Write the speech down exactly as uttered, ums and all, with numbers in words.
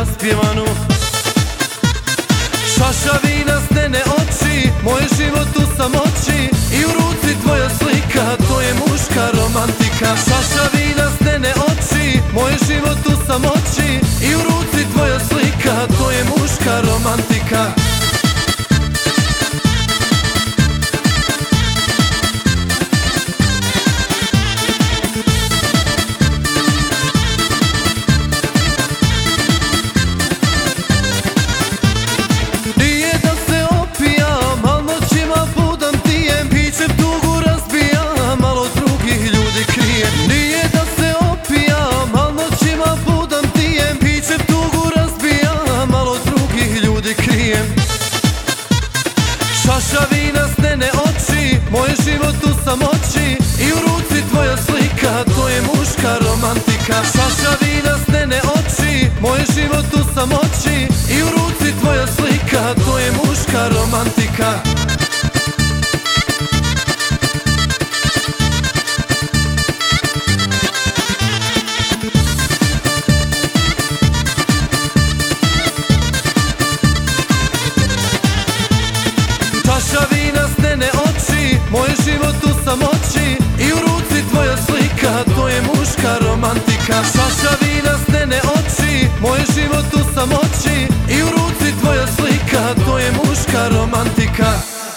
raspjevanu. Šašavina stene oči, moj život u samoći i u ruci tvoja slika, to je muška romantika. Šašavina stene oči, moj život u samoći i u ruci tvoja slika, to je muška romantika. Šašavina stene oči, moj život u samoći i u ruci tvoja slika, to je muška romantika. Šašavina stene oči, moj život u samoći i u ruci tvoja slika, to je muška romantika. Šašavina stene oči, moj život u samoći i u ruci tvoja slika, to je muška romantika. Šašavina stene oči, moj život u samoći i u ruci tvoja slika, to je muška romantika.